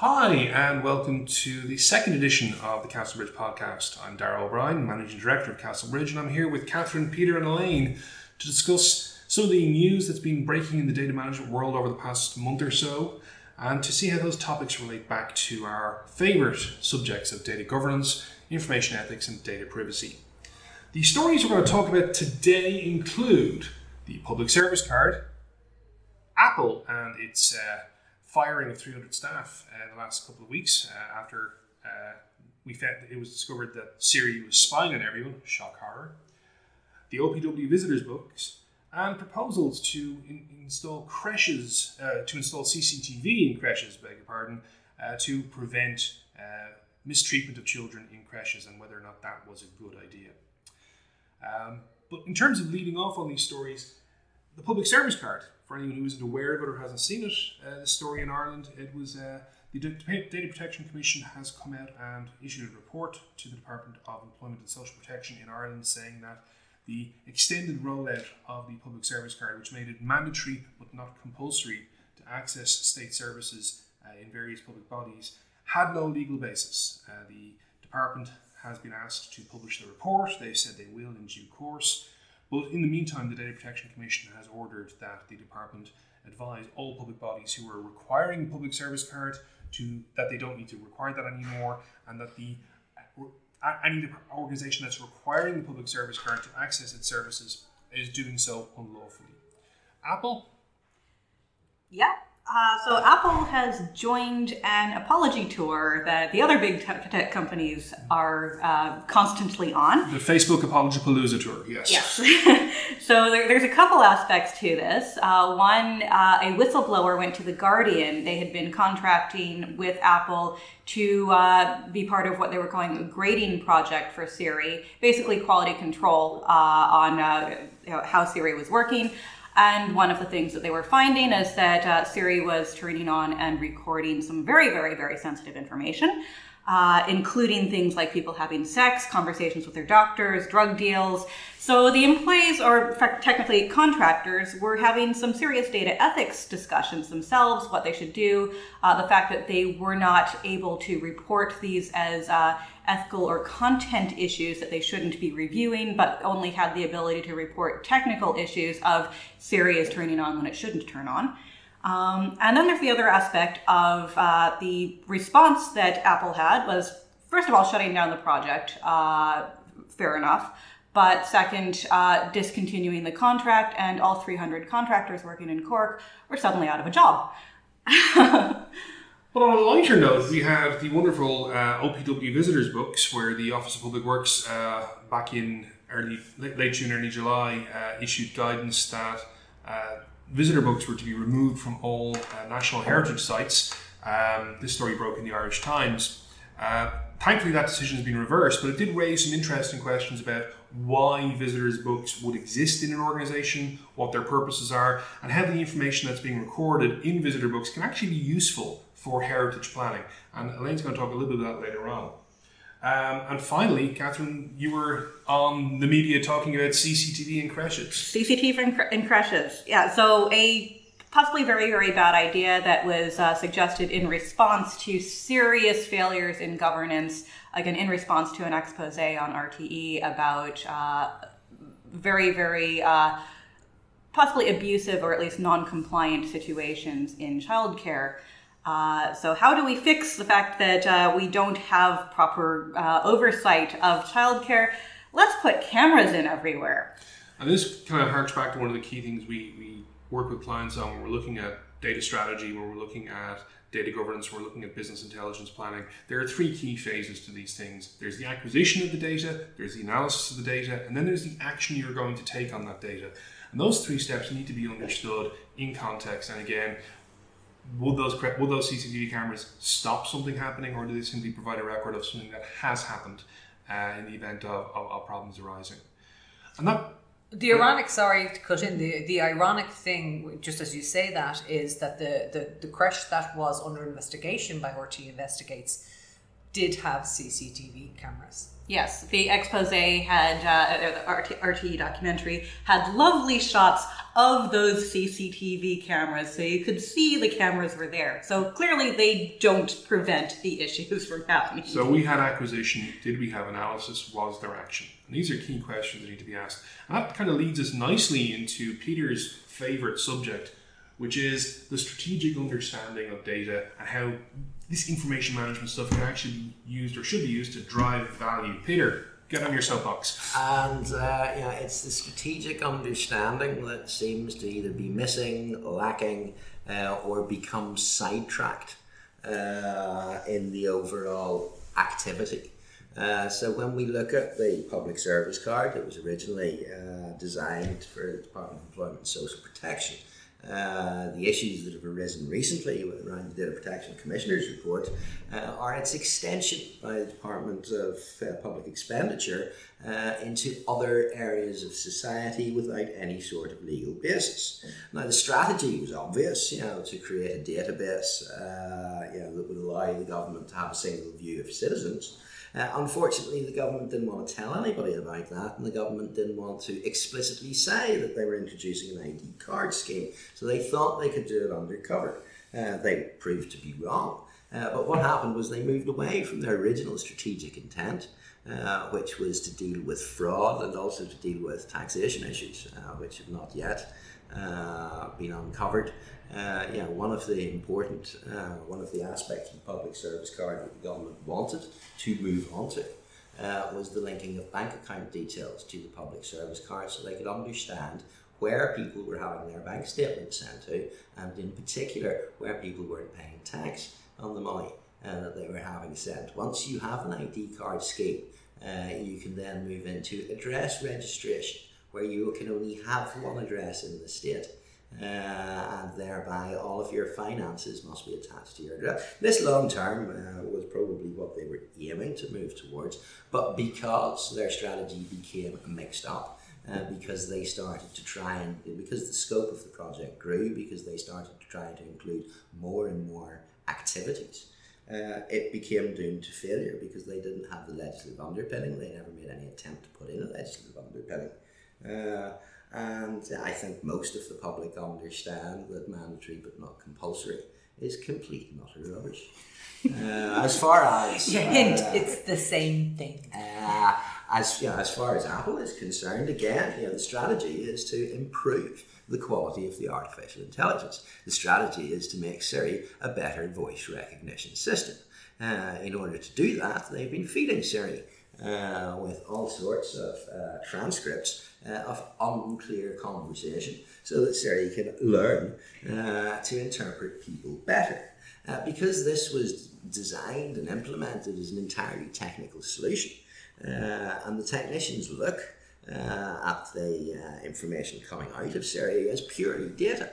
Hi, and welcome to the second edition of the Castlebridge podcast. I'm Darragh O'Brien, Managing Director of Castlebridge, and I'm here with Catherine, Peter and Elaine to discuss some of the news that's been breaking in the data management world over the past month or so, and to see how those topics relate back to our favourite subjects of data governance, information ethics and data privacy. The stories we're going to talk about today include the public service card, Apple and its firing of 300 staff in the last couple of weeks after we found it was discovered that Siri was spying on everyone, shock horror, the OPW visitors books, and proposals to install creches, to install CCTV in creches, to prevent mistreatment of children in creches and whether or not that was a good idea. But in terms of leading off on these stories, the public service card, for anyone who isn't aware of it or hasn't seen it, this story in Ireland, it was the Data Protection Commission has come out and issued a report to the Department of Employment and Social Protection in Ireland saying that the extended rollout of the public service card, which made it mandatory but not compulsory to access state services in various public bodies, had no legal basis. The department has been asked to publish the report. They said they will in due course. But in the meantime, the Data Protection Commission has ordered that the department advise all public bodies who are requiring a public service card that they don't need to require that anymore, and that any organisation that's requiring the public service card to access its services is doing so unlawfully. Apple? Yeah. So Apple has joined an apology tour that the other big tech companies are constantly on. The Facebook Apologipalooza tour, yes. Yes. So there's a couple aspects to this. One, a whistleblower went to The Guardian. They had been contracting with Apple to be part of what they were calling a grading project for Siri, basically quality control on how Siri was working. And one of the things that they were finding is that Siri was turning on and recording some very, very, very sensitive information, including things like people having sex, conversations with their doctors, drug deals. So the employees, or technically contractors, were having some serious data ethics discussions themselves, what they should do, the fact that they were not able to report these as ethical or content issues that they shouldn't be reviewing, but only had the ability to report technical issues of Siri is turning on when it shouldn't turn on. And then there's the other aspect of the response that Apple had was, first of all, shutting down the project, fair enough. But second, discontinuing the contract, and all 300 contractors working in Cork were suddenly out of a job. But on a lighter note, we have the wonderful OPW visitors books, where the Office of Public Works back in late June, early July issued guidance that visitor books were to be removed from all national heritage sites. This story broke in the Irish Times. Thankfully, that decision has been reversed, but it did raise some interesting questions about why visitors' books would exist in an organisation, what their purposes are, and how the information that's being recorded in visitor books can actually be useful for heritage planning. And Elaine's going to talk a little bit about that later on. And finally, Catherine, you were on the media talking about CCTV in creches. CCTV in creches, yeah. So a possibly very, very bad idea that was suggested in response to serious failures in governance, again, in response to an expose on RTE about very, very possibly abusive or at least non-compliant situations in childcare. So how do we fix the fact that we don't have proper oversight of childcare? Let's put cameras in everywhere. And this kind of harks back to one of the key things we work with clients on when we're looking at data strategy, when we're looking at data governance, when we're looking at business intelligence planning. There are three key phases to these things. There's the acquisition of the data, there's the analysis of the data, and then there's the action you're going to take on that data. And those three steps need to be understood in context. And again, would those CCTV cameras stop something happening, or do they simply provide a record of something that has happened in the event of problems arising? And that The ironic, sorry to cut in, the ironic thing, just as you say that, is that the creche that was under investigation by RTE Investigates did have CCTV cameras. Yes, the expose had, the RTE documentary had lovely shots of those CCTV cameras, so you could see the cameras were there. So clearly they don't prevent the issues from happening. So we had acquisition, did we have analysis, was there action? And these are key questions that need to be asked. And that kind of leads us nicely into Peter's favourite subject, which is the strategic understanding of data and how this information management stuff can actually be used or should be used to drive value. Peter, get on your soapbox. And it's the strategic understanding that seems to either be missing, lacking, or become sidetracked in the overall activity. So when we look at the public service card, it was originally designed for the Department of Employment and Social Protection. The issues that have arisen recently around the Data Protection Commissioner's report are its extension by the Department of Public Expenditure into other areas of society without any sort of legal basis. Now, the strategy was obvious, to create a database that would allow the government to have a single view of citizens. Unfortunately, the government didn't want to tell anybody about that, and the government didn't want to explicitly say that they were introducing an ID card scheme, so they thought they could do it undercover. They proved to be wrong. But what happened was they moved away from their original strategic intent, which was to deal with fraud and also to deal with taxation issues, which have not yet been uncovered. One of the aspects of the public service card that the government wanted to move on to was the linking of bank account details to the public service card, so they could understand where people were having their bank statements sent to, and in particular where people weren't paying tax on the money that they were having sent. Once you have an ID card scheme, you can then move into address registration, where you can only have one address in the state. And thereby all of your finances must be attached to your address. This long term was probably what they were aiming to move towards, but because their strategy became mixed up, because they started to because the scope of the project grew, because they started to try to include more and more activities, it became doomed to failure because they didn't have the legislative underpinning. They never made any attempt to put in a legislative underpinning. And I think most of the public understand that mandatory but not compulsory is complete and utter rubbish. As far as it's the same thing. As far as Apple is concerned, again, the strategy is to improve the quality of the artificial intelligence. The strategy is to make Siri a better voice recognition system. In order to do that, they've been feeding Siri with all sorts of transcripts of unclear conversation so that Siri can learn to interpret people better. Because this was designed and implemented as an entirely technical solution, and the technicians look at the information coming out of Siri as purely data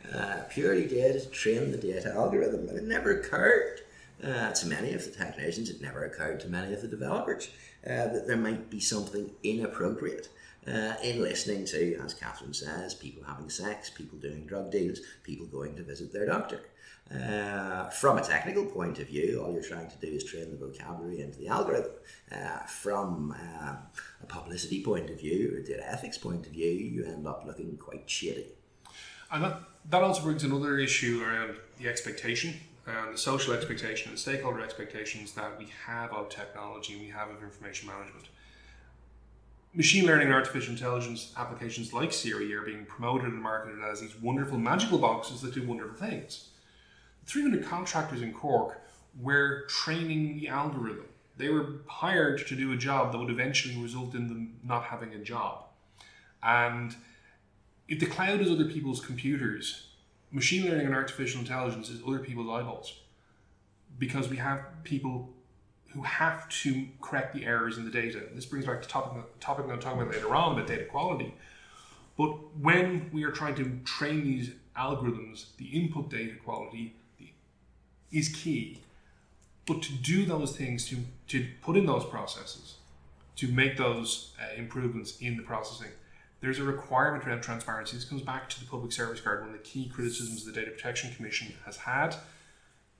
to train the data algorithm, and it never occurred to many of the technicians, it never occurred to many of the developers that there might be something inappropriate in listening to, as Catherine says, people having sex, people doing drug deals, people going to visit their doctor. From a technical point of view, all you're trying to do is train the vocabulary into the algorithm. From a publicity point of view or data ethics point of view, you end up looking quite shady. And that also brings another issue around the expectation, the social expectation and stakeholder expectations that we have of technology and we have of information management. Machine learning and artificial intelligence applications like Siri are being promoted and marketed as these wonderful magical boxes that do wonderful things. 300 contractors in Cork were training the algorithm. They were hired to do a job that would eventually result in them not having a job. And if the cloud is other people's computers, machine learning and artificial intelligence is other people's eyeballs, because we have people who have to correct the errors in the data. This brings back to the topic I'm going to talk about later on, about data quality. But when we are trying to train these algorithms, the input data quality is key. But to do those things, to put in those processes, to make those improvements in the processing, there's a requirement around transparency. This comes back to the public service card. One of the key criticisms the Data Protection Commission has had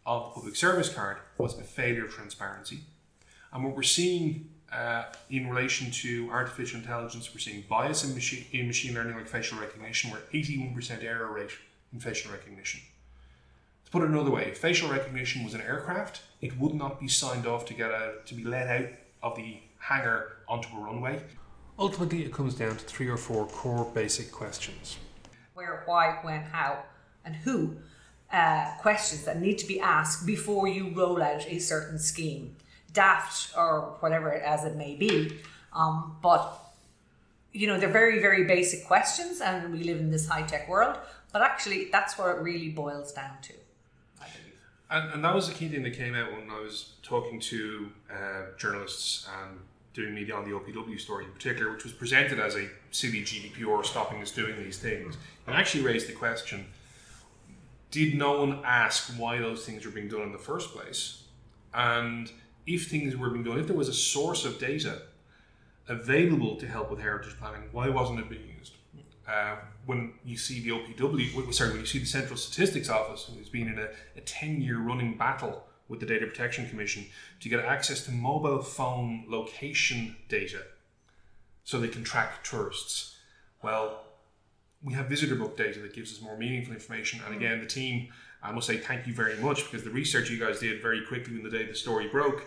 of the public service card was a failure of transparency. And what we're seeing in relation to artificial intelligence, we're seeing bias in machine learning like facial recognition. We're 81% error rate in facial recognition. To put it another way, if facial recognition was an aircraft, it would not be signed off to be let out of the hangar onto a runway. Ultimately, it comes down to 3 or 4 core basic questions. Where, why, when, how, and who. Questions that need to be asked before you roll out a certain scheme. Daft or whatever as it may be. But, they're very, very basic questions, and we live in this high-tech world. But actually, that's what it really boils down to, I believe. And that was the key thing that came out when I was talking to journalists and doing media on the OPW story in particular, which was presented as a silly GDPR stopping us doing these things. And actually raised the question, did no one ask why those things were being done in the first place? And if things were being done, if there was a source of data available to help with heritage planning, why wasn't it being used? When you see the when you see the Central Statistics Office, who's been in a 10-year running battle with the Data Protection Commission to get access to mobile phone location data so they can track tourists. Well, we have visitor book data that gives us more meaningful information. And again, the team, I must say thank you very much, because the research you guys did very quickly when the day the story broke,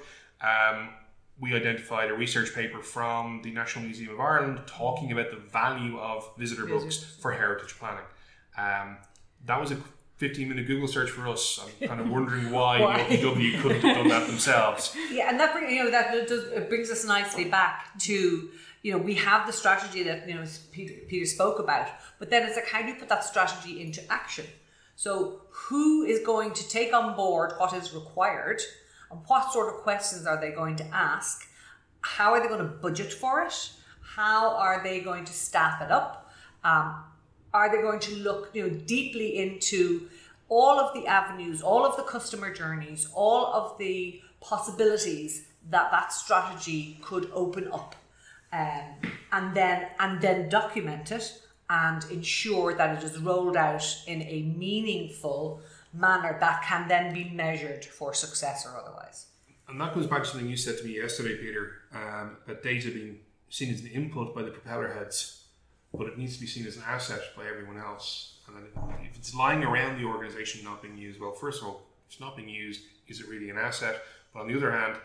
we identified a research paper from the National Museum of Ireland talking about the value of visitor books for heritage planning. That was a 15-minute Google search for us. I'm kind of wondering why the OPW couldn't have done that themselves. Yeah, and that brings us nicely back to, we have the strategy that Peter spoke about, but then it's like, how do you put that strategy into action? So who is going to take on board what is required, and what sort of questions are they going to ask? How are they going to budget for it? How are they going to staff it up? Are they going to look deeply into all of the avenues, all of the customer journeys, all of the possibilities that strategy could open up, and then document it and ensure that it is rolled out in a meaningful manner that can then be measured for success or otherwise. And that goes back to something you said to me yesterday, Peter, that data being seen as an input by the propeller heads, but it needs to be seen as an asset by everyone else. And if it's lying around the organization not being used, well, first of all, if it's not being used, is it really an asset? But on the other hand,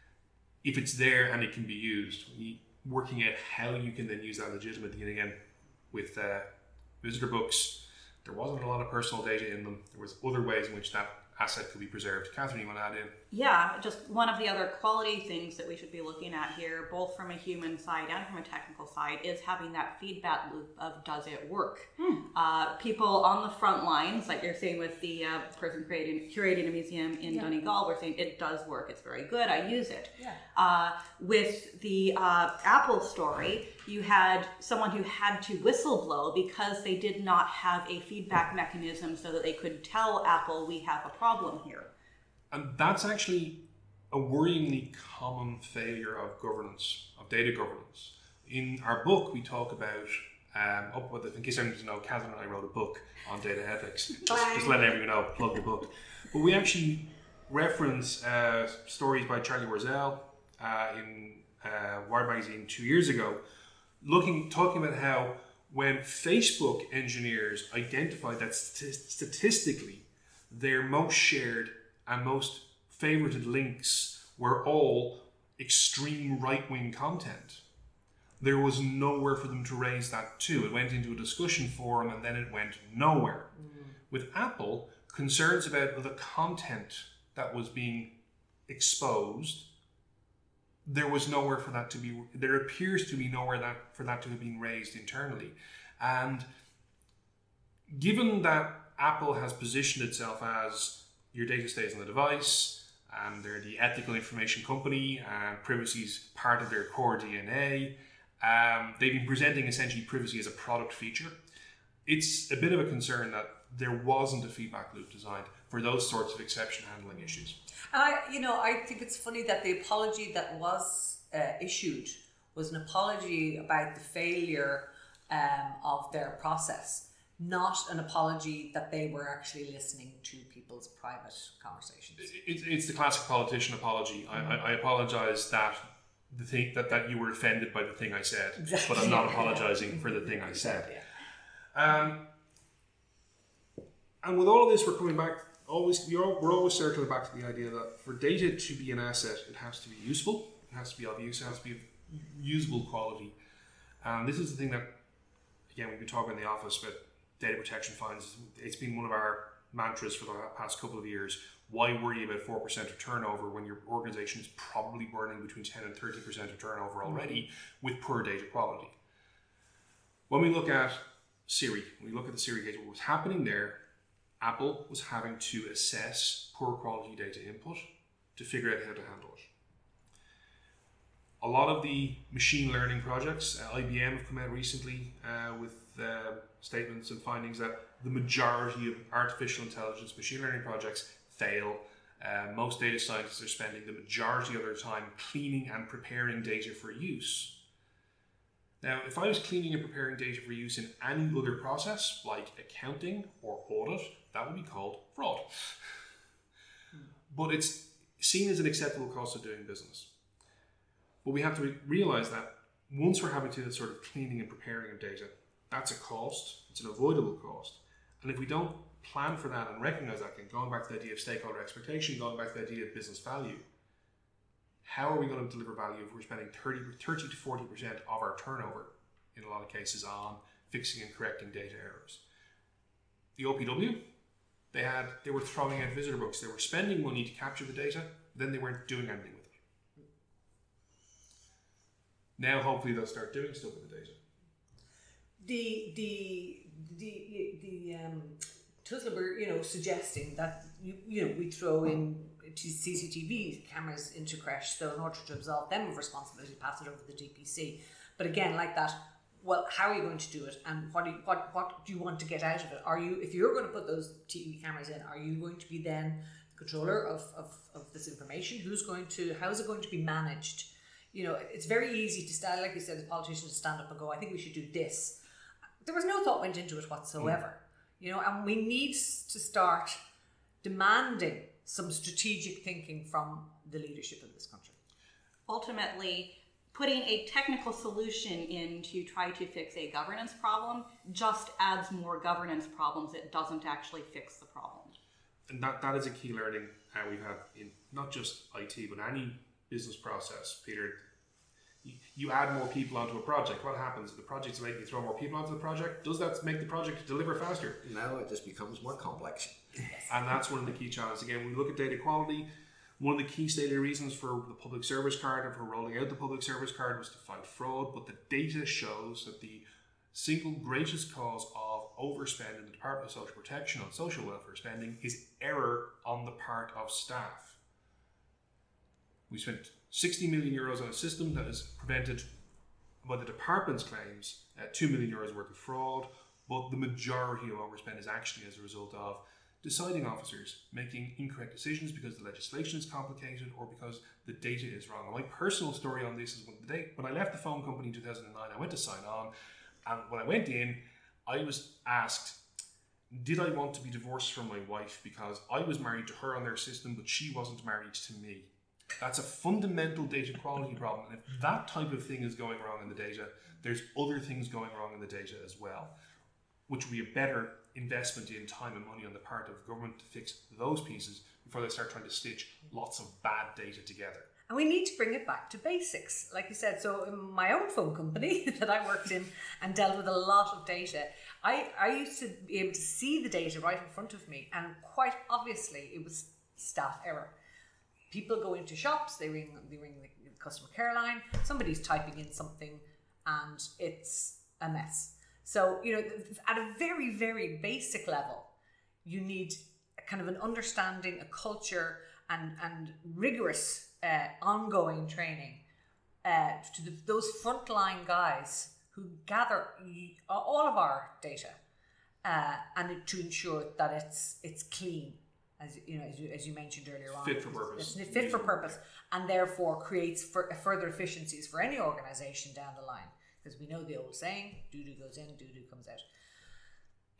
if it's there and it can be used, working out how you can then use that legitimately. And again, with visitor books, there wasn't a lot of personal data in them. There was other ways in which that asset could be preserved. Catherine, you want to add in? Yeah, just one of the other quality things that we should be looking at here, both from a human side and from a technical side, is having that feedback loop of, does it work? People on the front lines, like you're saying with the person curating a museum in Donegal, we're saying it does work, it's very good, I use it. With the Apple story, you had someone who had to whistleblow because they did not have a feedback mechanism so that they could tell Apple, we have a problem here. And that's actually a worryingly common failure of governance, of data governance. In our book, we talk about, in case anyone doesn't know, Catherine and I wrote a book on data ethics. Just letting everyone know, plug the book. But we actually reference stories by Charlie Warzel in Wired magazine 2 years ago, talking about how when Facebook engineers identified that statistically their most shared and most favorited links were all extreme right-wing content, there was nowhere for them to raise that to. It went into a discussion forum and then it went nowhere. With Apple, concerns about the content that was being exposed, there was nowhere for that to be. There appears to be nowhere for that to have been raised internally. And given that Apple has positioned itself as your data stays on the device, and they're the ethical information company, and privacy is part of their core DNA, they've been presenting essentially privacy as a product feature. It's a bit of a concern that there wasn't a feedback loop designed for those sorts of exception handling issues. And I think it's funny that the apology that was issued was an apology about the failure of their process, not an apology that they were actually listening to people's private conversations. It's the classic politician apology. I apologize that the thing that you were offended by the thing I said, exactly. but I'm not apologizing for the thing I said. Yeah. And with all of this, we're coming back. We're always circling back to the idea that for data to be an asset, it has to be useful, it has to be of use, it has to be of usable quality. And this is the thing that, again, we've been talking in the office about data protection fines. It's been one of our mantras for the past couple of years. Why worry about 4% of turnover when your organization is probably burning between 10 and 30% of turnover already with poor data quality? When we look at Siri, when we look at the Siri case, what was happening there, Apple was having to assess poor quality data input to figure out how to handle it. A lot of the machine learning projects, IBM have come out recently with statements and findings that the majority of artificial intelligence machine learning projects fail. Most data scientists are spending the majority of their time cleaning and preparing data for use. Now, if I was cleaning and preparing data for use in any other process, like accounting or audit, that would be called fraud. But it's seen as an acceptable cost of doing business. But we have to realize that once we're having to do that sort of cleaning and preparing of data, that's a cost, it's an avoidable cost. And if we don't plan for that and recognize that, and going back to the idea of stakeholder expectation, going back to the idea of business value, how are we going to deliver value if we're spending 30 to 40% of our turnover, in a lot of cases, on fixing and correcting data errors? The OPW, they were throwing out visitor books. They were spending money to capture the data, then they weren't doing anything with it. Now, hopefully, they'll start doing stuff with the data. The Tesla were, suggesting that we throw in CCTV cameras into Crash, so in order to absolve them of responsibility, pass it over to the DPC. But again, like that, well, how are you going to do it, and what do you want to get out of it? If you're going to put those TV cameras in, are you going to be then the controller of this information? How is it going to be managed? It's very easy to stand, like you said, as politicians, to stand up and go, I think we should do this. There was no thought went into it whatsoever. And we need to start demanding some strategic thinking from the leadership of this country. Ultimately, putting a technical solution in to try to fix a governance problem just adds more governance problems. It doesn't actually fix the problem. And that is a key learning we've had in not just IT, but any business process, Peter. You add more people onto a project. What happens? If the project's making you throw more people onto the project, does that make the project deliver faster? No, it just becomes more complex. And that's one of the key challenges. Again, when we look at data quality, one of the key stated reasons for the public service card and for rolling out the public service card was to fight fraud. But the data shows that the single greatest cause of overspend in the Department of Social Protection on social welfare spending is error on the part of staff. We spent 60 million euros on a system that has prevented, by the department's claims, 2 million euros worth of fraud, but the majority of overspend is actually as a result of deciding officers making incorrect decisions because the legislation is complicated or because the data is wrong. And my personal story on this is when I left the phone company in 2009, I went to sign on, and when I went in, I was asked, did I want to be divorced from my wife because I was married to her on their system, but she wasn't married to me? That's a fundamental data quality problem. And if that type of thing is going wrong in the data, there's other things going wrong in the data as well, which would be a better investment in time and money on the part of government to fix those pieces before they start trying to stitch lots of bad data together. And we need to bring it back to basics, like you said. So in my own phone company that I worked in and dealt with a lot of data, I used to be able to see the data right in front of me, and quite obviously it was staff error. People go into shops, they ring the customer care line, somebody's typing in something and it's a mess. So, at a very, very basic level, you need a kind of an understanding, a culture and rigorous ongoing training to those frontline guys who gather all of our data and to ensure that it's clean. As you mentioned earlier on, fit for purpose. It's fit for purpose, and therefore creates further efficiencies for any organisation down the line. Because we know the old saying: "Doo-doo goes in, doo-doo comes out."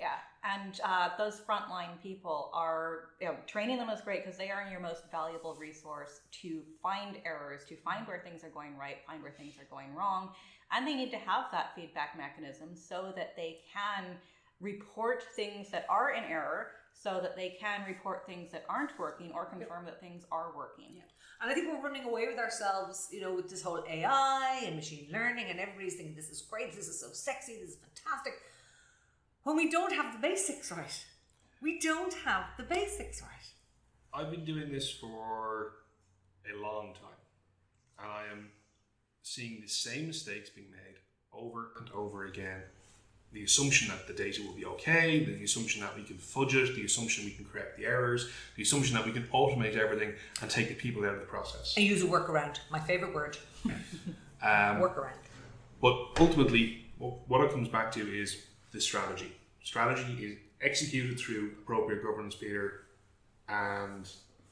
Yeah, and those frontline people are, training them is great because they are your most valuable resource to find errors, to find where things are going right, find where things are going wrong. And they need to have that feedback mechanism so that they can report things that are in error, so that they can report things that aren't working or confirm that things are working. Yeah. And I think we're running away with ourselves, with this whole AI and machine learning, and everybody's thinking this is great, this is so sexy, this is fantastic. When we don't have the basics right. We don't have the basics right. I've been doing this for a long time, and I am seeing the same mistakes being made over and over again. The assumption that the data will be okay, the assumption that we can fudge it, the assumption we can correct the errors, the assumption that we can automate everything and take the people out of the process. And use a workaround. My favourite word. Workaround. But ultimately, what it comes back to is the strategy. Strategy is executed through appropriate governance, Peter, and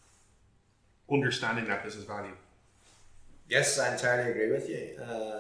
understanding that business value. Yes, I entirely agree with you.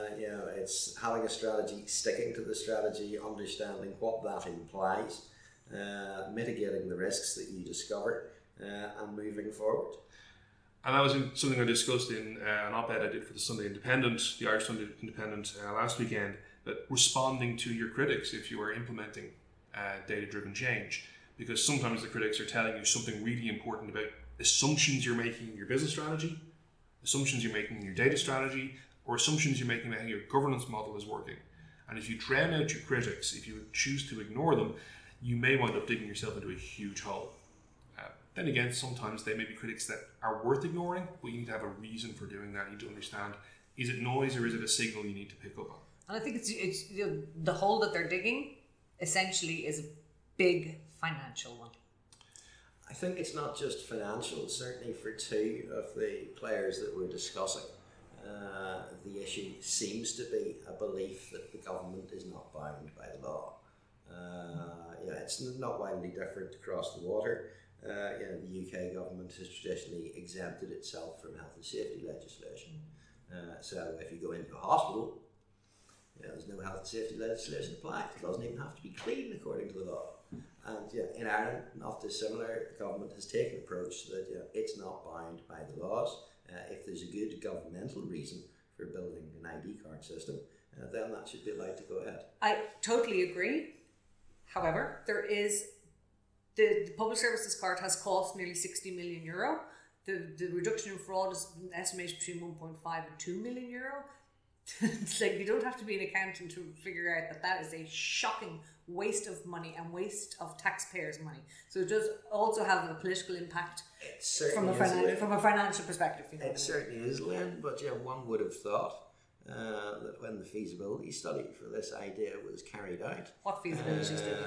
It's having a strategy, sticking to the strategy, understanding what that implies, mitigating the risks that you discover, and moving forward. And that was something I discussed in an op-ed I did for the Sunday Independent, the Irish Sunday Independent last weekend, that responding to your critics if you are implementing data-driven change. Because sometimes the critics are telling you something really important about assumptions you're making in your business strategy, assumptions you're making in your data strategy, or assumptions you're making about how your governance model is working. And if you drown out your critics, if you choose to ignore them, you may wind up digging yourself into a huge hole. Then again, sometimes they may be critics that are worth ignoring, but you need to have a reason for doing that. You need to understand, is it noise or is it a signal you need to pick up on? And I think it's the hole that they're digging essentially is a big financial one. I think it's not just financial. Certainly for two of the players that we're discussing, the issue seems to be a belief that the government is not bound by the law. It's not widely different across the water. The UK government has traditionally exempted itself from health and safety legislation. So if you go into a hospital, there's no health and safety legislation applied. It doesn't even have to be clean according to the law. And in Ireland, not dissimilar, the government has taken an approach that it's not bound by the laws. If there's a good governmental reason for building an ID card system, then that should be allowed to go ahead. I totally agree. However, there is the public services card has cost nearly €60 million. The reduction in fraud is estimated between 1.5 and €2 million. It's like you don't have to be an accountant to figure out that is a shocking waste of money and waste of taxpayers' money. So it does also have a political impact from a financial perspective. It certainly is, Lynn, but one would have thought that when the feasibility study for this idea was carried out. What feasibility study?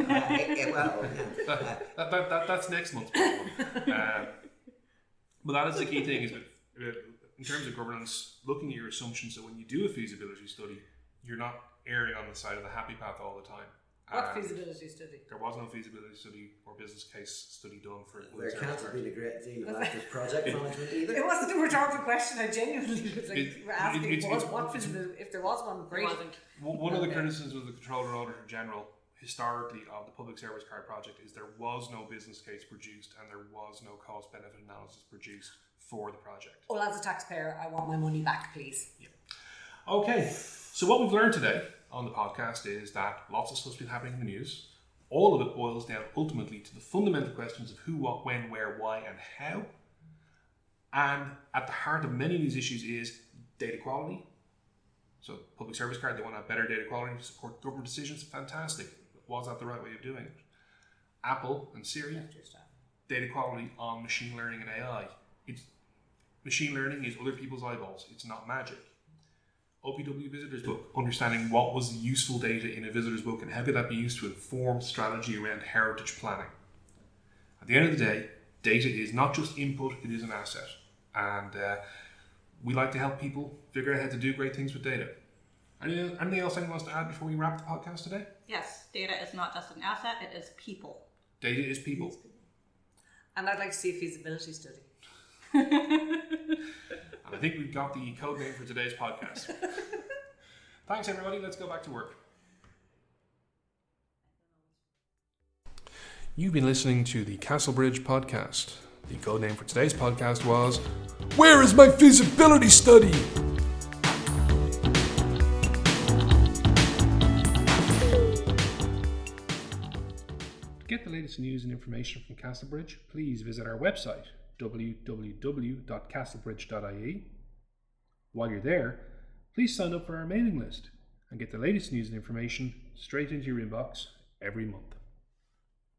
That's next month's problem. But that is the key thing, is that in terms of governance, looking at your assumptions, so when you do a feasibility study, you're not erring on the side of the happy path all the time. What feasibility study? There was no feasibility study or business case study done for it. There can't have been a great deal of active project management either. It wasn't a rhetorical question. I genuinely was asking what feasibility, if there was one, great. One of the criticisms of the Controller Auditor General historically of the Public Service Card project is there was no business case produced and there was no cost benefit analysis produced for the project. Well, as a taxpayer, I want my money back, please. Yeah. Okay, so what we've learned today on the podcast is that lots of stuff's been happening in the news. All of it boils down ultimately to the fundamental questions of who, what, when, where, why, and how. And at the heart of many of these issues is data quality. So Public Service Card, they want to have better data quality to support government decisions. Fantastic. Was that the right way of doing it? Apple and Siri, data quality on machine learning and AI. Machine learning is other people's eyeballs. It's not magic. OPW Visitor's Book, understanding what was the useful data in a visitor's book and how could that be used to inform strategy around heritage planning. At the end of the day, data is not just input, it is an asset. And we like to help people figure out how to do great things with data. Anything else anyone wants to add before we wrap the podcast today? Yes, data is not just an asset, it is people. Data is people. And I'd like to see a feasibility study. And I think we've got the code name for today's podcast. Thanks everybody, let's go back to work. You've been listening to the Castlebridge podcast. The code name for today's podcast was Where is my feasibility study? To get the latest news and information from Castlebridge, please visit our website, www.castlebridge.ie. While you're there, please sign up for our mailing list and get the latest news and information straight into your inbox every month.